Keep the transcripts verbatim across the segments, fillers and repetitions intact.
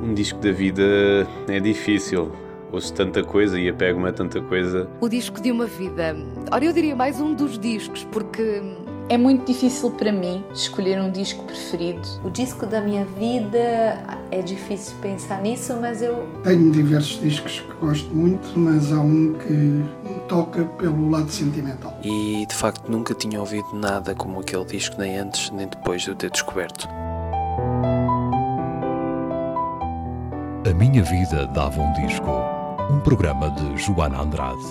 Um disco da vida é difícil. Ouço tanta coisa e apego-me a tanta coisa. O disco de uma vida. Ora, eu diria mais um dos discos, porque... É muito difícil para mim escolher um disco preferido. O disco da minha vida, é difícil pensar nisso, mas eu... Tenho diversos discos que gosto muito, mas há um que me toca pelo lado sentimental. E, de facto, nunca tinha ouvido nada como aquele disco, nem antes, nem depois de o ter descoberto. A Minha Vida Dava um Disco. Um programa de Joana Andrade.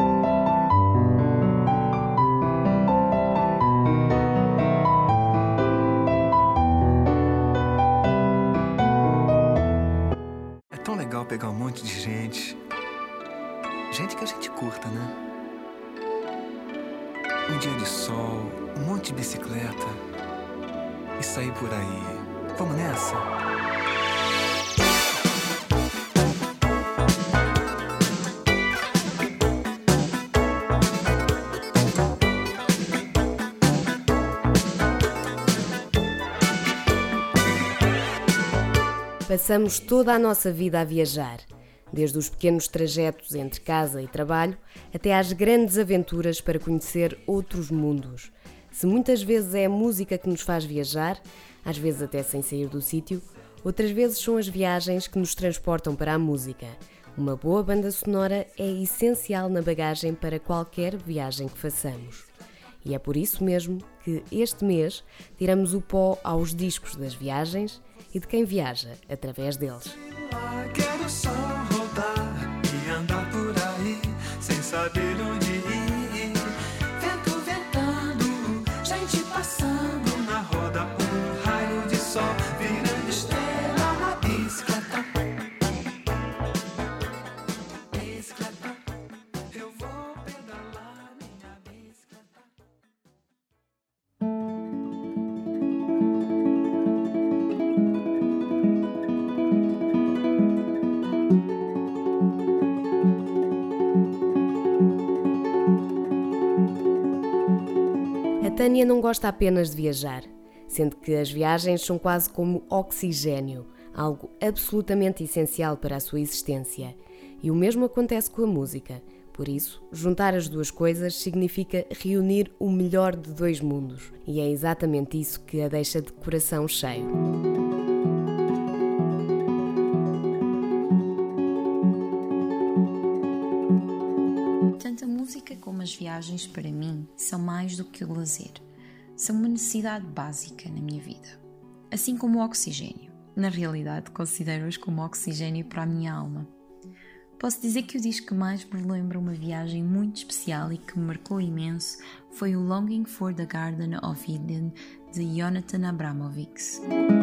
É tão legal pegar um monte de gente. Gente que a gente curta, né? Um dia de sol, um monte de bicicleta e sair por aí. Vamos nessa? Passamos toda a nossa vida a viajar, desde os pequenos trajetos entre casa e trabalho até às grandes aventuras para conhecer outros mundos. Se muitas vezes é a música que nos faz viajar, às vezes até sem sair do sítio, outras vezes são as viagens que nos transportam para a música. Uma boa banda sonora é essencial na bagagem para qualquer viagem que façamos. E é por isso mesmo que este mês tiramos o pó aos discos das viagens e de quem viaja através deles. Quero só rodar e andar por aí, sem saber onde ir. Vento ventando, gente passando na roda, um raio de sol virando estrela na bicicleta. Bicicleta, eu vou pedalar minha bicicleta. A Tânia não gosta apenas de viajar, sendo que as viagens são quase como oxigênio, algo absolutamente essencial para a sua existência. E o mesmo acontece com a música. Por isso, juntar as duas coisas significa reunir o melhor de dois mundos. E é exatamente isso que a deixa de coração cheio. Tanto a música como as viagens, para mim, são mais do que o lazer. São uma necessidade básica na minha vida. Assim como o oxigênio. Na realidade, considero-os como oxigênio para a minha alma. Posso dizer que o disco que mais me lembra uma viagem muito especial e que me marcou imenso foi o Longing for the Garden of Eden, de Jonathan Abramovics.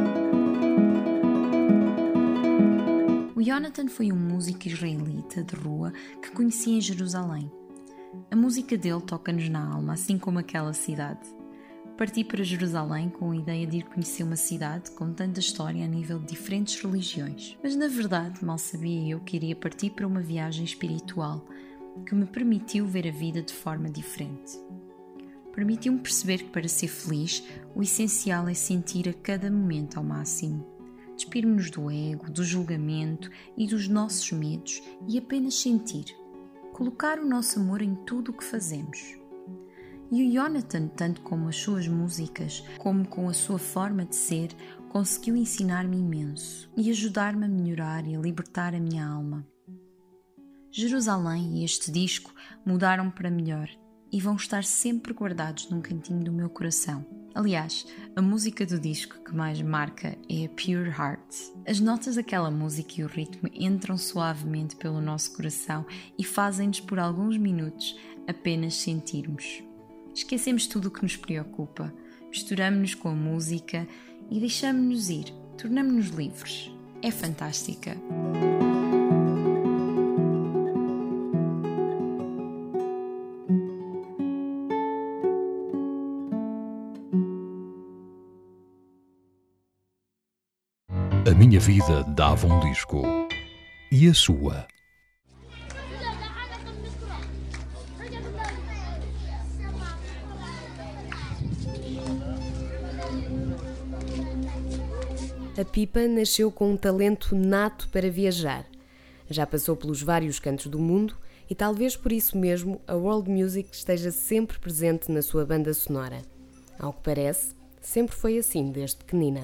O Jonathan foi um músico israelita de rua que conheci em Jerusalém. A música dele toca-nos na alma, assim como aquela cidade. Parti para Jerusalém com a ideia de ir conhecer uma cidade com tanta história a nível de diferentes religiões. Mas na verdade, mal sabia eu que iria partir para uma viagem espiritual que me permitiu ver a vida de forma diferente. Permitiu-me perceber que para ser feliz, o essencial é sentir a cada momento ao máximo. Despir-nos do ego, do julgamento e dos nossos medos e apenas sentir. Colocar o nosso amor em tudo o que fazemos. E o Jonathan, tanto com as suas músicas, como com a sua forma de ser, conseguiu ensinar-me imenso e ajudar-me a melhorar e a libertar a minha alma. Jerusalém e este disco mudaram para melhor e vão estar sempre guardados num cantinho do meu coração. Aliás, a música do disco que mais marca é a Pure Heart. As notas daquela música e o ritmo entram suavemente pelo nosso coração e fazem-nos por alguns minutos apenas sentirmos. Esquecemos tudo o que nos preocupa, misturamos-nos com a música e deixamos-nos ir, tornamos-nos livres. É fantástica. A Minha Vida Dava um Disco. E a sua? a Pipa nasceu com um talento nato para viajar. Já passou pelos vários cantos do mundo e talvez por isso mesmo a world music esteja sempre presente na sua banda sonora. Ao que parece, sempre foi assim desde pequenina.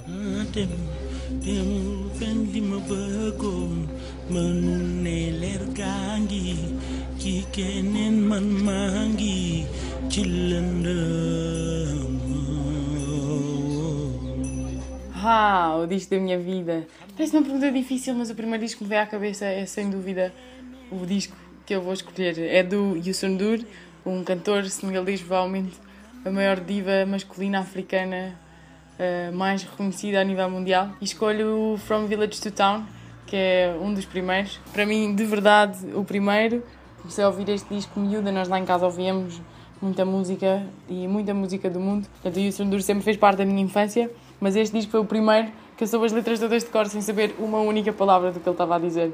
Ah, o disco da minha vida. Parece uma pergunta difícil, mas o primeiro disco que me veio à cabeça é sem dúvida o disco que eu vou escolher. É do Youssou N'Dour, um cantor senegalês, provavelmente a maior diva masculina africana uh, mais reconhecida a nível mundial. E escolho From Village to Town, que é um dos primeiros. Para mim, de verdade, o primeiro. Comecei a ouvir este disco miúda, nós lá em casa ouvíamos muita música e muita música do mundo. Portanto, o Youssou N'Dour sempre fez parte da minha infância, mas este disco foi o primeiro que eu soube as letras todas de cor sem saber uma única palavra do que ele estava a dizer.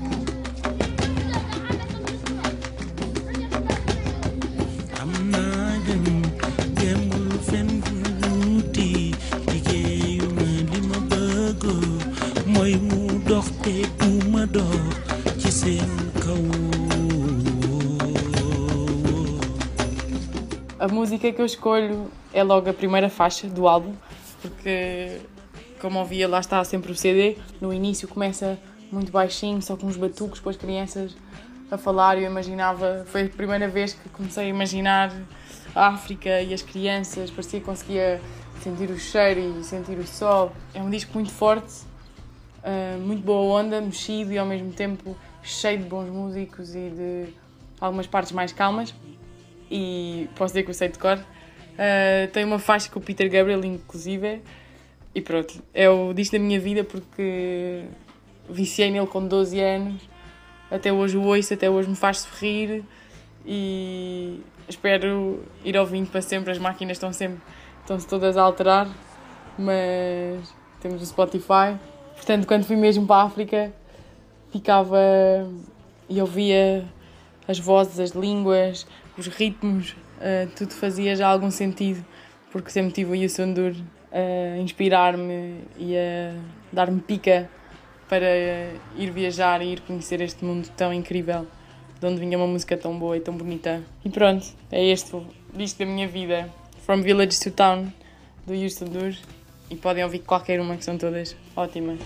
A música que eu escolho é logo a primeira faixa do álbum, porque, como ouvia, lá está sempre o C D. No início começa muito baixinho, só com uns batucos, com as crianças a falar. Eu imaginava, foi a primeira vez que comecei a imaginar a África e as crianças, parecia que conseguia sentir o cheiro e sentir o sol. É um disco muito forte, muito boa onda, mexido e ao mesmo tempo cheio de bons músicos e de algumas partes mais calmas. E posso dizer que eu sei de cor. Uh, tem uma faixa com o Peter Gabriel, inclusive, e pronto, é o disco da minha vida porque viciei nele com doze anos, até hoje o ouço, até hoje me faz sorrir e espero ir ouvindo para sempre. As máquinas estão sempre, estão-se todas a alterar, mas temos o Spotify, portanto quando fui mesmo para a África ficava e ouvia as vozes, as línguas, os ritmos, uh, tudo fazia já algum sentido, porque sempre tive o Youssou N'Dour a inspirar-me e a dar-me pica para ir viajar e ir conhecer este mundo tão incrível, de onde vinha uma música tão boa e tão bonita. E pronto, é este o disco da minha vida, From Village to Town, do Youssou N'Dour, e podem ouvir qualquer uma, que são todas ótimas.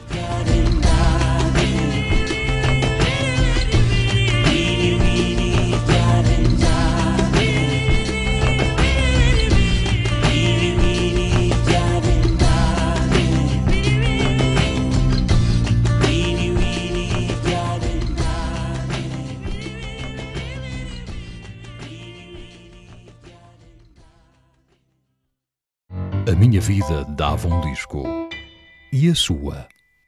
A minha vida dava um disco. E a sua?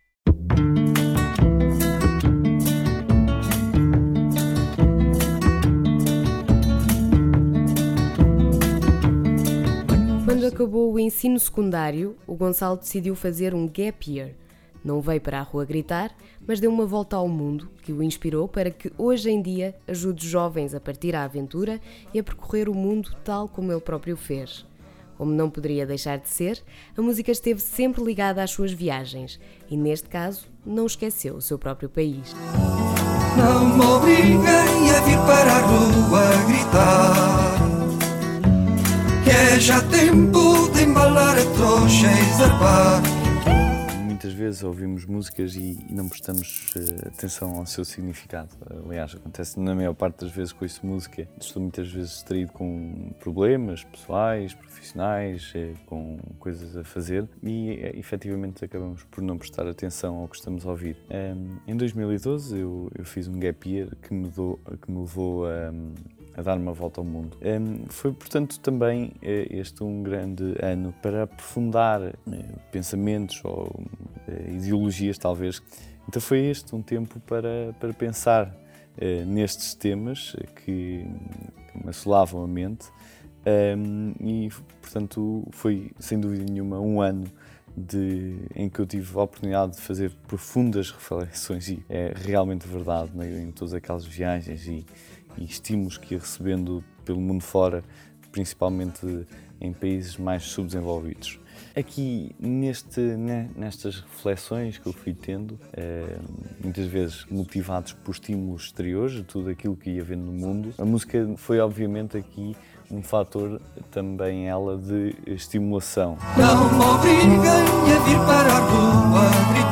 Quando acabou o ensino secundário, o Gonçalo decidiu fazer um gap year. Não veio para a rua gritar, mas deu uma volta ao mundo que o inspirou para que hoje em dia ajude jovens a partir à aventura e a percorrer o mundo tal como ele próprio fez. Como não poderia deixar de ser, a música esteve sempre ligada às suas viagens e, neste caso, não esqueceu o seu próprio país. Não me obriguem a vir para a rua gritar, que é já tempo de embalar a trouxa e zarpar. Muitas vezes ouvimos músicas e não prestamos uh, atenção ao seu significado. Aliás, acontece na maior parte das vezes com isso música. Estou muitas vezes distraído com problemas pessoais, profissionais, uh, com coisas a fazer e uh, efetivamente acabamos por não prestar atenção ao que estamos a ouvir. Um, em dois mil e doze eu, eu fiz um gap year que me, do, que me levou a, a dar uma volta ao mundo. Um, foi, portanto, também uh, este um grande ano para aprofundar uh, pensamentos ou ideologias, talvez. Então foi este um tempo para, para pensar uh, nestes temas que, que me assolavam a mente um, e, portanto, foi, sem dúvida nenhuma, um ano de, em que eu tive a oportunidade de fazer profundas reflexões e é realmente verdade, né, em todas aquelas viagens e, e estímulos que ia recebendo pelo mundo fora, principalmente em países mais subdesenvolvidos. Aqui, neste, nestas reflexões que eu fui tendo, muitas vezes motivados por estímulos exteriores, de tudo aquilo que ia vendo no mundo, a música foi obviamente aqui um fator também ela de estimulação. Não me obriguem a vir para a rua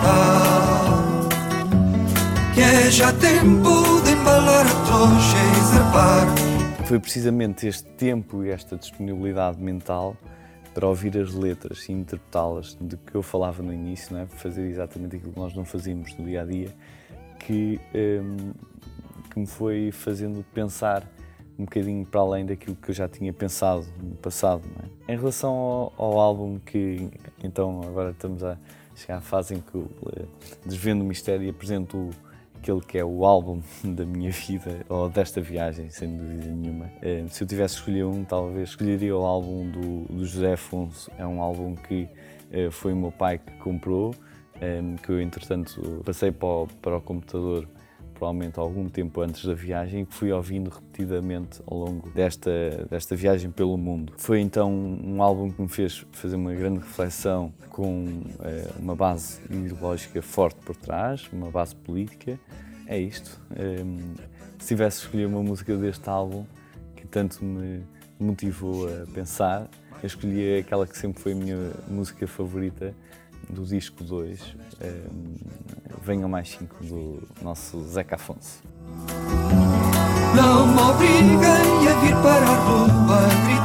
gritar, que é já tempo de embalar a trouxa e zarpar. Foi precisamente este tempo e esta disponibilidade mental para ouvir as letras e interpretá-las, de que eu falava no início, não é? Fazer exatamente aquilo que nós não fazíamos no dia-a-dia, que, um, que me foi fazendo pensar um bocadinho para além daquilo que eu já tinha pensado no passado. Não é? Em relação ao, ao álbum, que então agora estamos a chegar à fase em que eu uh, desvendo o mistério e apresento aquele que é o álbum da minha vida, ou desta viagem, sem dúvida nenhuma. Uh, se eu tivesse escolhido um, talvez escolheria o álbum do, do José Afonso. É um álbum que uh, foi o meu pai que comprou, um, que eu entretanto passei para o, para o computador provavelmente algum tempo antes da viagem, que fui ouvindo repetidamente ao longo desta, desta viagem pelo mundo. Foi então um álbum que me fez fazer uma grande reflexão com eh, uma base ideológica forte por trás, uma base política. É isto. Um, se tivesse escolhido uma música deste álbum que tanto me motivou a pensar, eu escolhi aquela que sempre foi a minha música favorita do disco dois, um, Venham Mais Cinco, do nosso Zeca Afonso. Não me obriguem a vir para a rua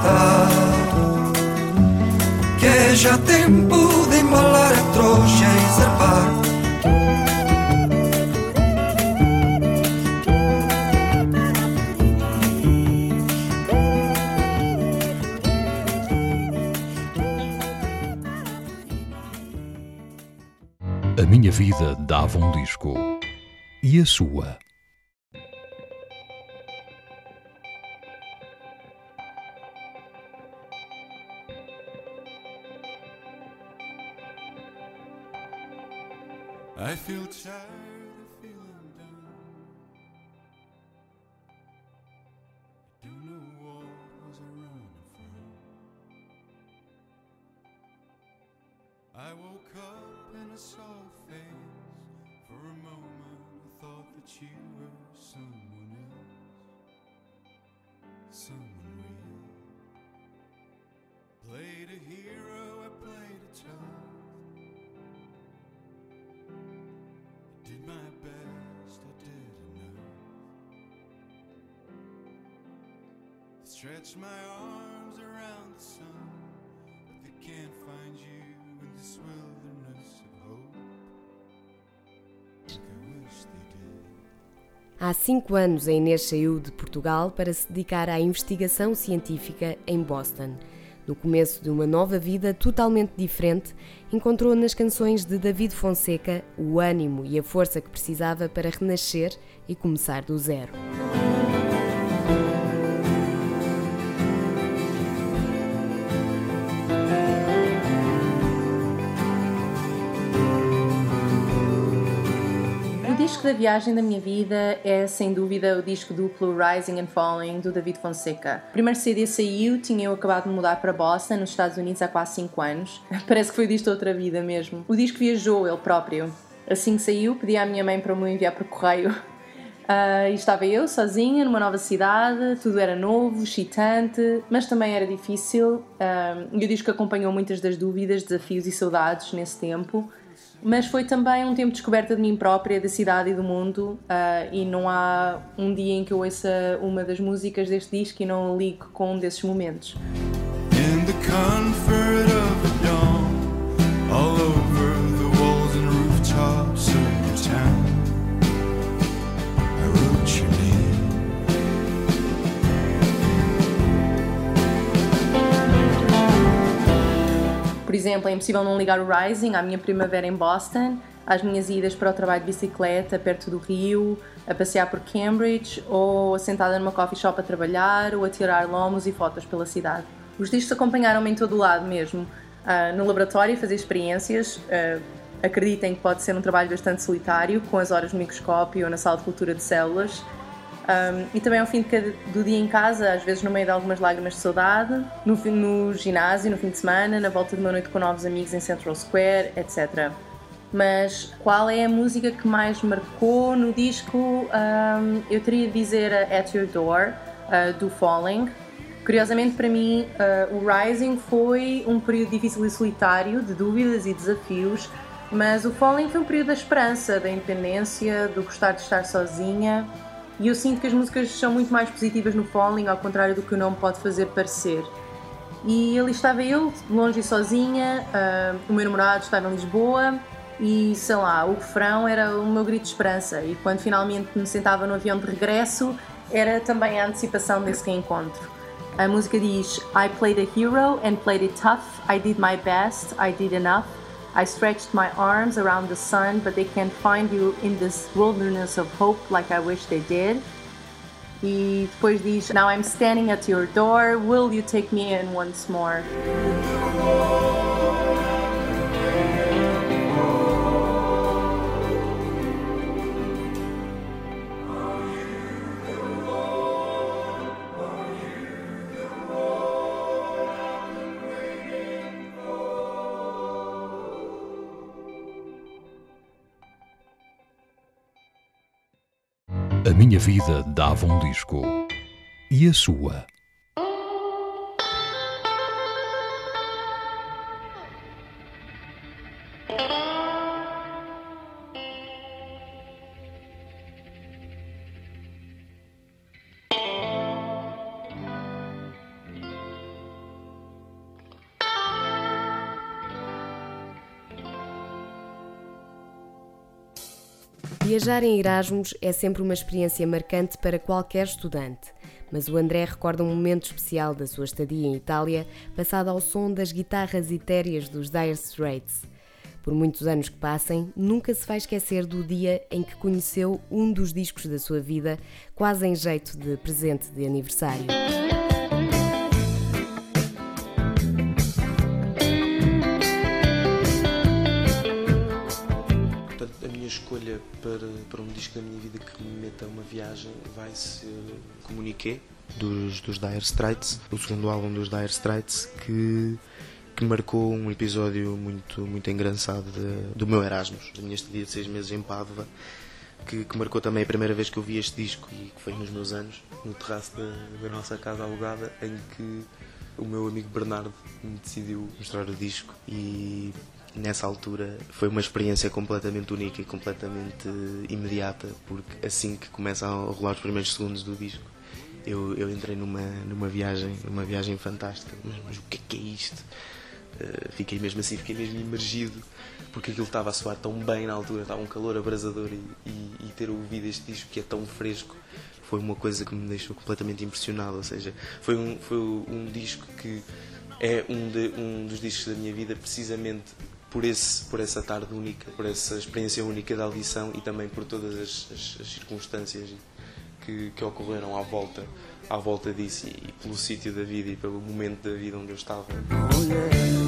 gritar, que é já tempo de embalar a trouxa e zarpar. A minha vida dava um disco. E a sua? I feel tired of feeling down. I don't know what was I running from. I woke up and I saw a face. For a moment I thought that you were someone else, someone real. Played a hero, I played a child. Did my best, I did enough. Stretched my arms around the sun, but they can't find you in this wilderness of hope. Like I wish they did. Há cinco anos a Inês saiu de Portugal para se dedicar à investigação científica em Boston. No começo de uma nova vida totalmente diferente, encontrou nas canções de David Fonseca o ânimo e a força que precisava para renascer e começar do zero. O disco da viagem da minha vida é, sem dúvida, o disco duplo Rising and Falling, do David Fonseca. O primeiro C D saiu, tinha eu acabado de mudar para Boston, nos Estados Unidos, há quase cinco anos. Parece que foi disto outra vida mesmo. O disco viajou, ele próprio. Assim que saiu, pedi à minha mãe para me enviar por correio. Uh, e estava eu, sozinha, numa nova cidade, tudo era novo, excitante, mas também era difícil. Uh, e o disco acompanhou muitas das dúvidas, desafios e saudades nesse tempo. Mas foi também um tempo de descoberta de mim própria, da cidade e do mundo, uh, e não há um dia em que eu ouça uma das músicas deste disco e não ligue com um desses momentos. In the comfort of the dawn, all over the walls and rooftops of your town, I wrote your name. Por exemplo, é impossível não ligar o Rising à minha primavera em Boston, às minhas idas para o trabalho de bicicleta perto do Rio, a passear por Cambridge, ou sentada numa coffee shop a trabalhar, ou a tirar lomos e fotos pela cidade. Os discos acompanharam-me em todo o lado mesmo. Uh, no laboratório, fazer experiências. Uh, acreditem que pode ser um trabalho bastante solitário, com as horas no microscópio ou na sala de cultura de células. Um, e também ao fim de cada, do dia em casa, às vezes no meio de algumas lágrimas de saudade, no, no ginásio, no fim de semana, na volta de uma noite com novos amigos em Central Square, etcétera. Mas qual é a música que mais marcou no disco? Um, eu teria de dizer a At Your Door, uh, do Falling. Curiosamente para mim, uh, o Rising foi um período difícil e solitário, de dúvidas e desafios, mas o Falling foi um período da esperança, da independência, do gostar de estar sozinha. E eu sinto que as músicas são muito mais positivas no Falling, ao contrário do que o nome pode fazer parecer. E ali estava eu, longe e sozinha, uh, o meu namorado estava em Lisboa e, sei lá, o refrão era o meu grito de esperança. E quando finalmente me sentava no avião de regresso, era também a antecipação desse reencontro. A música diz: I played a hero and played it tough, I did my best, I did enough. I stretched my arms around the sun, but they can't find you in this wilderness of hope like I wish they did. E depois diz: Now I'm standing at your door, will you take me in once more? A minha vida dava um disco. E a sua? Viajar em Erasmus é sempre uma experiência marcante para qualquer estudante, mas o André recorda um momento especial da sua estadia em Itália, passado ao som das guitarras etéreas dos Dire Straits. Por muitos anos que passem, nunca se vai esquecer do dia em que conheceu um dos discos da sua vida, quase em jeito de presente de aniversário. Escolha para, para um disco da minha vida que me meta uma viagem vai ser Comuniqué, dos, dos Dire Straits, o segundo álbum dos Dire Straits, que, que marcou um episódio muito, muito engraçado de, do meu Erasmus, da minha estadia de seis meses em Pádua, que, que marcou também a primeira vez que eu vi este disco, e que foi nos meus anos, no terraço da, da nossa casa alugada, em que o meu amigo Bernardo me decidiu mostrar o disco, e nessa altura foi uma experiência completamente única e completamente imediata, porque assim que começam a rolar os primeiros segundos do disco, eu, eu entrei numa, numa viagem, numa viagem fantástica. Mas, mas o que é que é isto? Uh, fiquei mesmo assim, fiquei mesmo imergido, porque aquilo estava a soar tão bem na altura, estava um calor abrasador, e, e, e ter ouvido este disco que é tão fresco foi uma coisa que me deixou completamente impressionado. Ou seja, foi um, foi um disco que é um, de, um dos discos da minha vida precisamente por, esse, por essa tarde única, por essa experiência única da audição, e também por todas as, as, as circunstâncias que, que ocorreram à volta, à volta disso, e, e pelo sítio da vida e pelo momento da vida onde eu estava. Oh, yeah.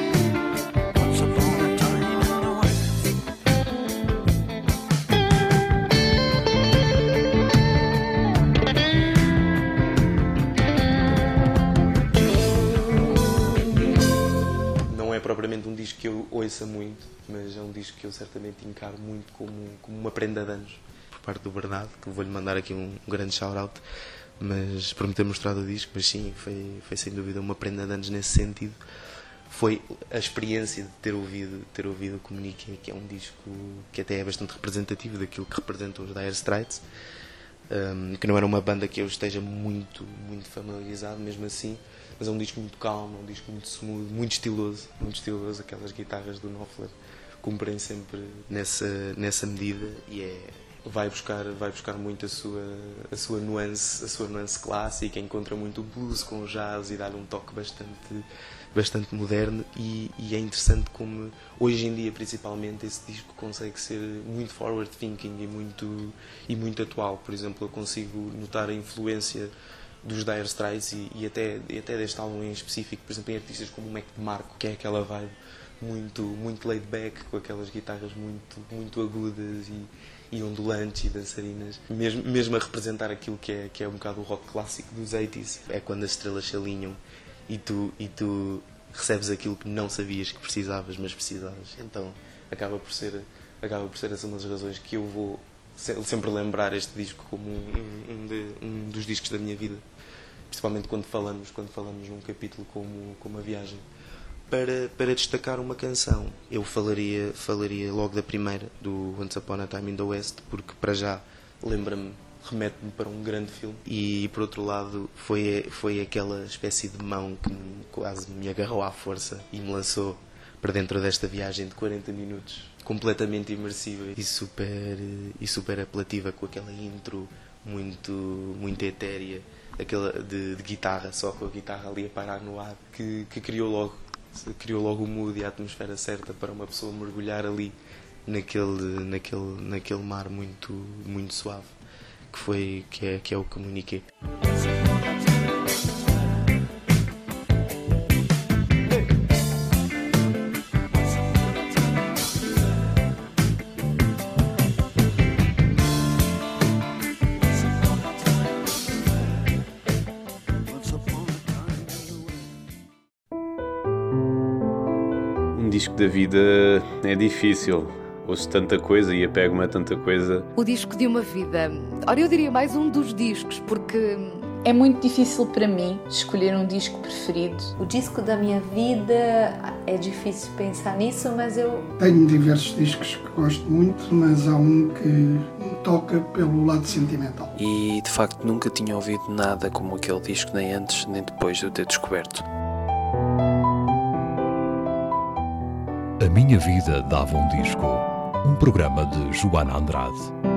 Propriamente um disco que eu ouça muito, mas é um disco que eu certamente encaro muito como, como uma prenda de anos por parte do Bernardo, que vou-lhe mandar aqui um, um grande shout-out, mas por me ter mostrado o disco. Mas sim, foi, foi sem dúvida uma prenda de anos nesse sentido. Foi a experiência de ter ouvido, ter ouvido o Comuniqué, que é um disco que até é bastante representativo daquilo que representam os Dire Straits, um, que não era uma banda que eu esteja muito, muito familiarizado mesmo assim, mas é um disco muito calmo, um disco muito smooth, muito estiloso, muito estiloso. Aquelas guitarras do Knopfler cumprem sempre nessa, nessa medida, e é, vai buscar, vai buscar muito a sua, a sua nuance, a sua nuance clássica, encontra muito o blues com o jazz e dá um toque bastante, bastante moderno, e, e é interessante como hoje em dia, principalmente, esse disco consegue ser muito forward thinking e muito, e muito atual. Por exemplo, eu consigo notar a influência dos Dire Straits e, e, até, e até deste álbum em específico, por exemplo, em artistas como o Mac DeMarco, que é aquela vibe muito, muito laid back, com aquelas guitarras muito, muito agudas e, e ondulantes e dançarinas, mesmo, mesmo a representar aquilo que é, que é um bocado o rock clássico dos oitenta. É quando as estrelas se alinham e tu, e tu recebes aquilo que não sabias que precisavas, mas precisavas. Então acaba por ser, acaba por ser essa uma das razões que eu vou sempre lembrar este disco como um, um, de, um dos discos da minha vida, principalmente quando falamos, quando falamos num capítulo como, como A Viagem. Para, para destacar uma canção, eu falaria, falaria logo da primeira, do Once Upon a Time in the West, porque para já lembra-me, remete-me para um grande filme, e por outro lado foi, foi aquela espécie de mão que me, quase me agarrou à força e me lançou para dentro desta viagem de quarenta minutos, completamente imersiva e super, e super apelativa, com aquela intro muito, muito etérea, aquela de, de guitarra, só com a guitarra ali a parar no ar, que, que criou logo criou logo o mood e a atmosfera certa para uma pessoa mergulhar ali naquele, naquele, naquele mar muito, muito suave, que, foi, que, é, que é o que comuniquei. Um disco da vida é difícil. Ouço tanta coisa e apego-me a tanta coisa. O disco de uma vida. Ora, eu diria mais um dos discos, porque é muito difícil para mim escolher um disco preferido. O disco da minha vida, é difícil pensar nisso, mas eu... Tenho diversos discos que gosto muito, mas há um que me toca pelo lado sentimental. E, de facto, nunca tinha ouvido nada como aquele disco, nem antes nem depois de o ter descoberto. A Minha Vida Dava um Disco, um programa de Joana Andrade.